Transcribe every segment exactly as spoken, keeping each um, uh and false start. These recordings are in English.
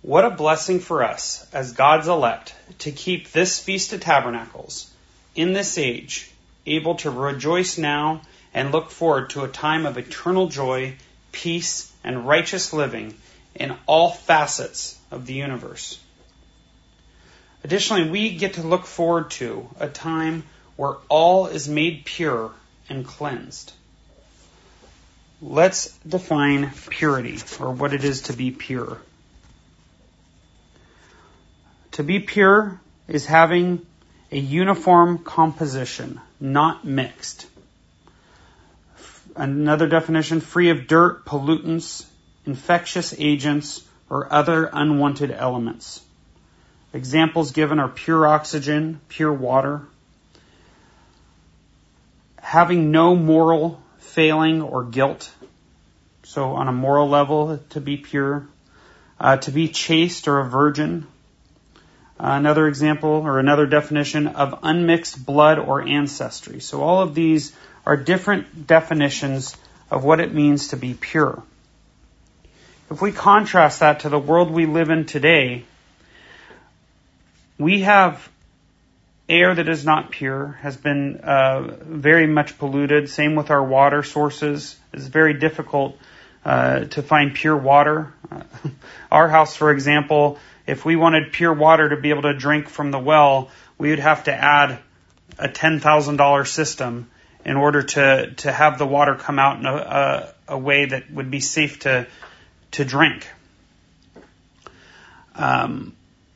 What a blessing for us as God's elect to keep this Feast of Tabernacles in this age, able to rejoice now and look forward to a time of eternal joy, peace, and righteous living in all facets of the universe. Additionally, we get to look forward to a time where all is made pure and cleansed. Let's define purity, or what it is to be pure. To be pure is having a uniform composition, not mixed. Another definition, free of dirt, pollutants, infectious agents, or other unwanted elements. Examples given are pure oxygen, pure water. Having no moral failing or guilt. So on a moral level, to be pure. Uh, to be chaste or a virgin. Uh, another example or another definition of unmixed blood or ancestry. So all of these are different definitions of what it means to be pure. If we contrast that to the world we live in today, we have air that is not pure, has been uh, very much polluted. Same with our water sources. It's very difficult uh, to find pure water. Uh, our house, for example, if we wanted pure water to be able to drink from the well, we would have to add a ten thousand dollars system in order to, to have the water come out in a, a, a way that would be safe to, to drink. Um,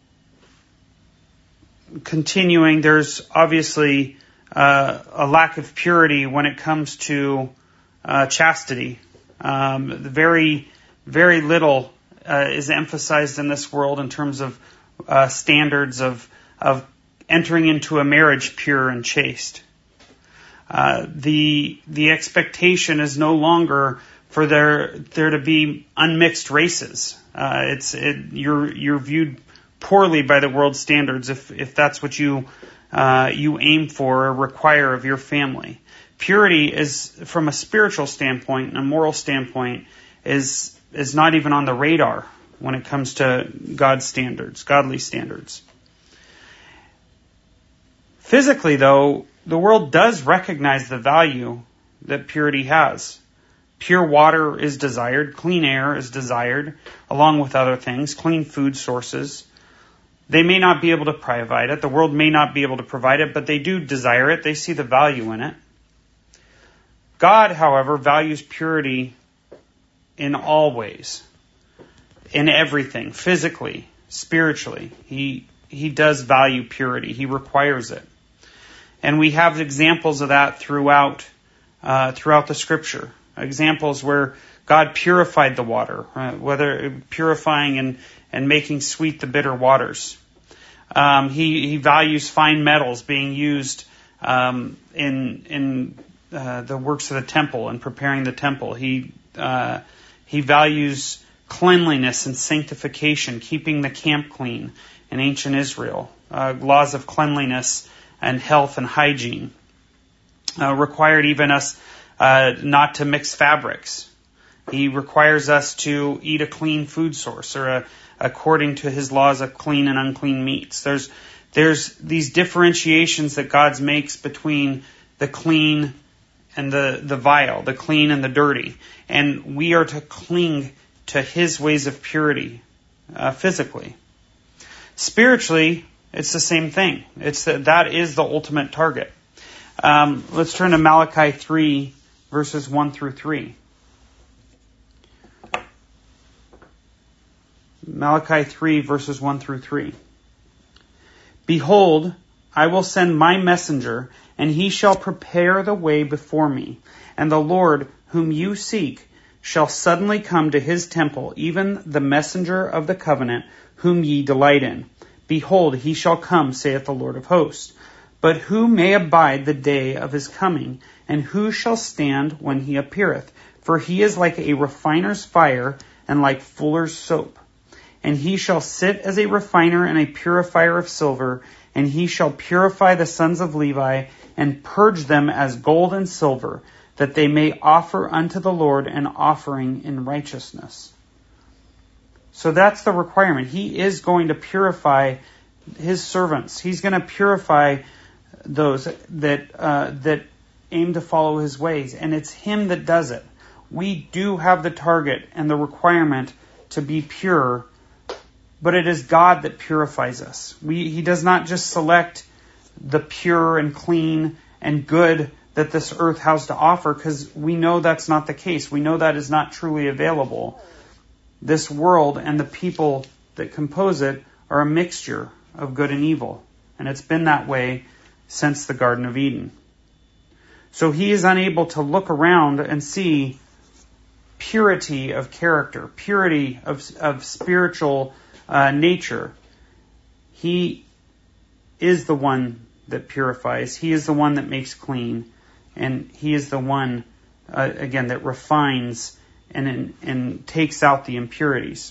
Continuing, there's obviously uh, a lack of purity when it comes to uh, chastity. Um, very, very little uh, is emphasized in this world in terms of uh, standards of of entering into a marriage pure and chaste. Uh, the the expectation is no longer for there there to be unmixed races. Uh, it's it, you're you're viewed poorly by the world's standards if if that's what you uh, you aim for or require of your family. Purity is, from a spiritual standpoint and a moral standpoint, is is not even on the radar when it comes to God's standards, godly standards. Physically, though, the world does recognize the value that purity has. Pure water is desired, clean air is desired, along with other things, clean food sources. They may not be able to provide it. The world may not be able to provide it, but they do desire it. They see the value in it. God, however, values purity in all ways, in everything, physically, spiritually. He he does value purity. He requires it. And we have examples of that throughout uh, throughout the Scripture. Examples where God purified the water, uh, whether purifying and, and making sweet the bitter waters. Um, he, he values fine metals being used um, in in uh, the works of the temple and preparing the temple. He uh, he values cleanliness and sanctification, keeping the camp clean in ancient Israel. Uh, laws of cleanliness and health and hygiene uh, required even us uh, not to mix fabrics. He requires us to eat a clean food source, or a, according to his laws of clean and unclean meats. There's there's these differentiations that God makes between the clean and the, the vile, the clean and the dirty. And we are to cling to his ways of purity uh, physically. Spiritually, it's the same thing. It's the, that is the ultimate target. Um, let's turn to Malachi three, verses one through three. Malachi three, verses one through three. Behold, I will send my messenger, and he shall prepare the way before me. And the Lord, whom you seek, shall suddenly come to his temple, even the messenger of the covenant, whom ye delight in. Behold, he shall come, saith the Lord of hosts. But who may abide the day of his coming? And who shall stand when he appeareth? For he is like a refiner's fire, and like fuller's soap. And he shall sit as a refiner and a purifier of silver, and he shall purify the sons of Levi, and purge them as gold and silver, that they may offer unto the Lord an offering in righteousness. So that's the requirement. He is going to purify his servants. He's going to purify those that uh, that aim to follow his ways. And it's him that does it. We do have the target and the requirement to be pure, but it is God that purifies us. We, he does not just select the pure and clean and good that this earth has to offer, because we know that's not the case. We know that is not truly available. This world and the people that compose it are a mixture of good and evil. And it's been that way since the Garden of Eden. So he is unable to look around and see purity of character, purity of, of spiritual uh, nature. He is the one that purifies. He is the one that makes clean. And he is the one, uh, again, that refines and, and takes out the impurities.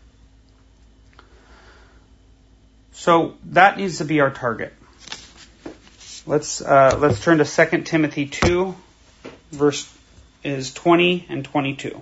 So that needs to be our target. Let's uh, let's turn to Second Timothy two, verse is twenty and twenty-two.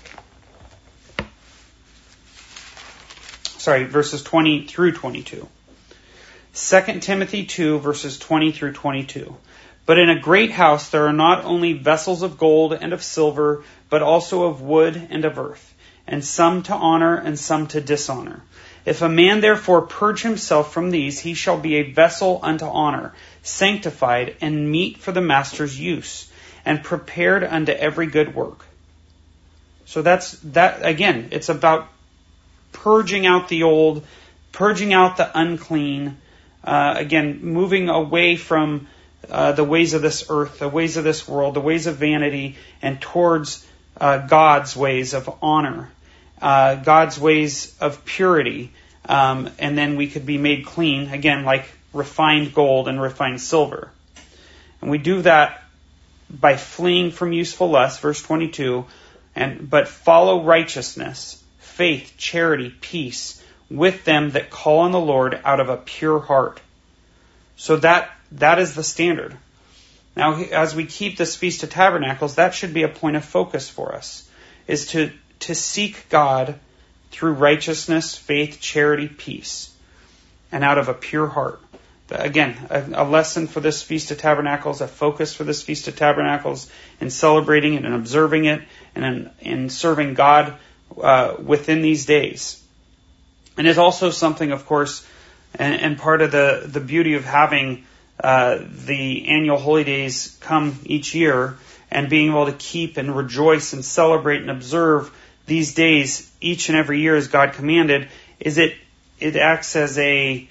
Sorry, verses twenty through twenty-two. Second Timothy two, verses twenty through twenty-two. But in a great house there are not only vessels of gold and of silver, but also of wood and of earth, and some to honor and some to dishonor. If a man therefore purge himself from these, he shall be a vessel unto honor, sanctified and meet for the master's use, and prepared unto every good work. So that's that again, it's about purging out the old, purging out the unclean, uh, again, moving away from uh, the ways of this earth, the ways of this world, the ways of vanity, and towards uh, God's ways of honor, uh, God's ways of purity, um, and then we could be made clean, again, like refined gold and refined silver. And we do that by fleeing from useful lusts, verse twenty-two, and but follow righteousness, faith, charity, peace, with them that call on the Lord out of a pure heart. So that that is the standard. Now, as we keep this Feast of Tabernacles, that should be a point of focus for us, is to, to seek God through righteousness, faith, charity, peace, and out of a pure heart. Again, a, a lesson for this Feast of Tabernacles, a focus for this Feast of Tabernacles, in celebrating it and observing it, and in, in serving God uh, within these days. And it's also something, of course, and, and part of the, the beauty of having uh, the annual holy days come each year and being able to keep and rejoice and celebrate and observe these days each and every year as God commanded, is it it acts as a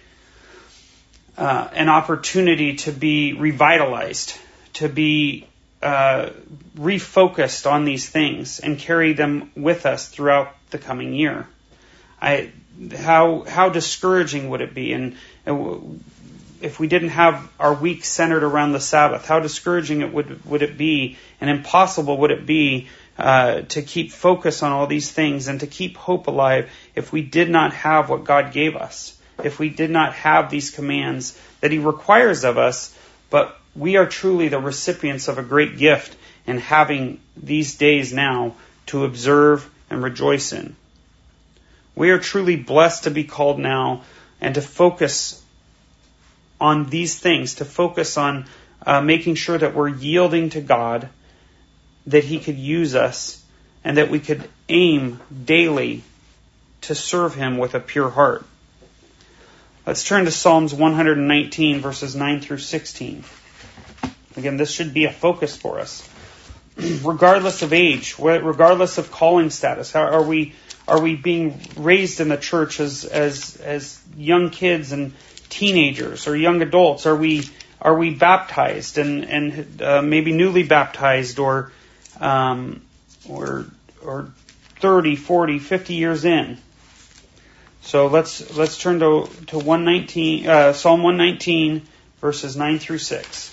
uh, an opportunity to be revitalized, to be uh, refocused on these things and carry them with us throughout the coming year. I How how discouraging would it be, and if we didn't have our week centered around the Sabbath, how discouraging it would would it be, and impossible would it be uh, to keep focus on all these things and to keep hope alive if we did not have what God gave us, if we did not have these commands that He requires of us, but we are truly the recipients of a great gift in having these days now to observe and rejoice in. We are truly blessed to be called now and to focus on these things, to focus on uh, making sure that we're yielding to God, that He could use us, and that we could aim daily to serve Him with a pure heart. Let's turn to Psalms one nineteen, verses nine through sixteen. Again, this should be a focus for us. Regardless of age, regardless of calling status, how are we Are we being raised in the church as as as young kids and teenagers or young adults? Are we are we baptized and and uh, maybe newly baptized or um, or or thirty, forty, fifty years in? So let's let's turn to to one nineteen, uh, Psalm one nineteen, verses nine through six.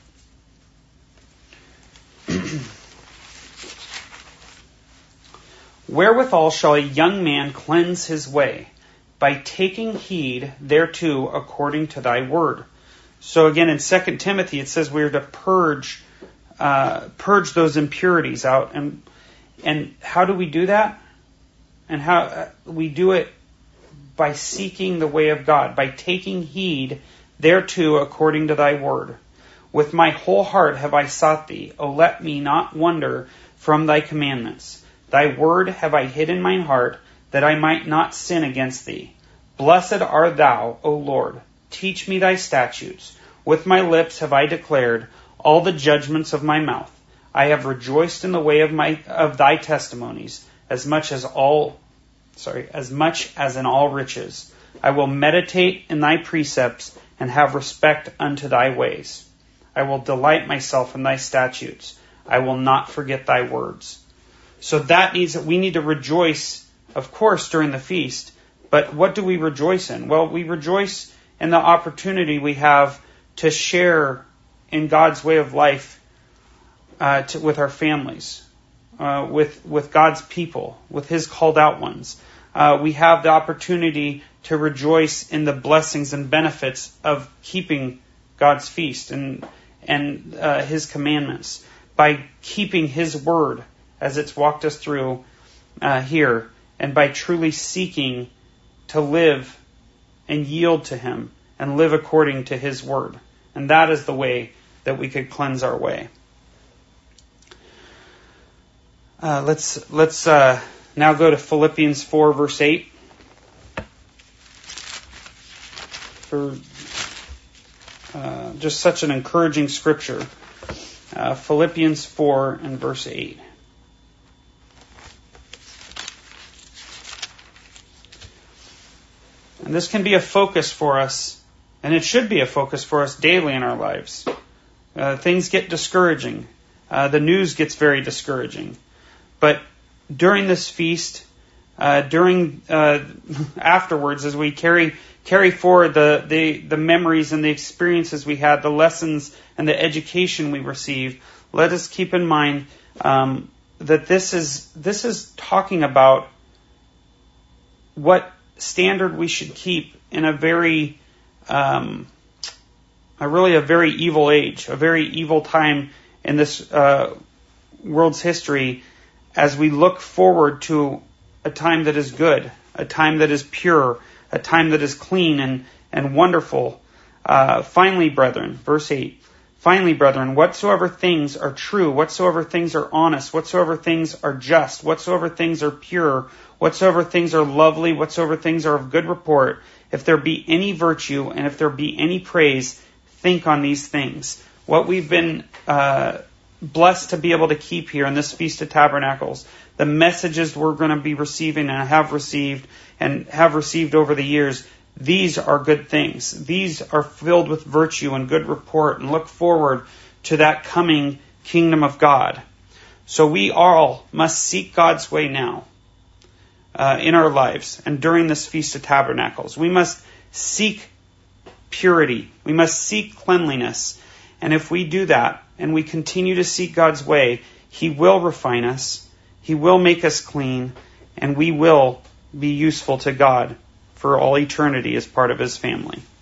Wherewithal shall a young man cleanse his way? By taking heed thereto according to thy word. So again, in Second Timothy, it says we are to purge, uh, purge those impurities out. And, and how do we do that? and how we do it by seeking the way of God, by taking heed thereto according to thy word. With my whole heart have I sought thee. O let me not wander from thy commandments. Thy word have I hid in mine heart, that I might not sin against thee. Blessed art thou, O Lord. Teach me thy statutes. With my lips have I declared all the judgments of my mouth. I have rejoiced in the way of my of thy testimonies, as much as all sorry, as much as in all riches. I will meditate in thy precepts and have respect unto thy ways. I will delight myself in thy statutes. I will not forget thy words. So that means that we need to rejoice, of course, during the feast. But what do we rejoice in? Well, we rejoice in the opportunity we have to share in God's way of life uh, to, with our families, uh, with with God's people, with His called out ones. Uh, we have the opportunity to rejoice in the blessings and benefits of keeping God's feast and and uh, His commandments by keeping His word as it's walked us through uh, here, and by truly seeking to live and yield to Him and live according to His word. And that is the way that we could cleanse our way. Uh, let's let's uh, now go to Philippians four, verse eight. For uh, just such an encouraging scripture. Uh, Philippians four and verse eight. And this can be a focus for us, and it should be a focus for us daily in our lives. Uh, things get discouraging. Uh, the news gets very discouraging. But during this feast, uh, during uh, afterwards, as we carry carry forward the, the, the memories and the experiences we had, the lessons and the education we received, let us keep in mind um, that this is this is talking about what standard we should keep in a very, um, a really a very evil age, a very evil time in this uh, world's history, as we look forward to a time that is good, a time that is pure, a time that is clean and, and wonderful. Uh, finally, brethren, verse eight, finally, brethren, whatsoever things are true, whatsoever things are honest, whatsoever things are just, whatsoever things are pure, whatsoever things are lovely, whatsoever things are of good report, if there be any virtue and if there be any praise, think on these things. What we've been uh, blessed to be able to keep here in this Feast of Tabernacles, the messages we're going to be receiving and have received and have received over the years, these are good things. These are filled with virtue and good report and look forward to that coming kingdom of God. So we all must seek God's way now uh, in our lives and during this Feast of Tabernacles. We must seek purity. We must seek cleanliness. And if we do that and we continue to seek God's way, He will refine us, He will make us clean, and we will be useful to God for all eternity as part of His family.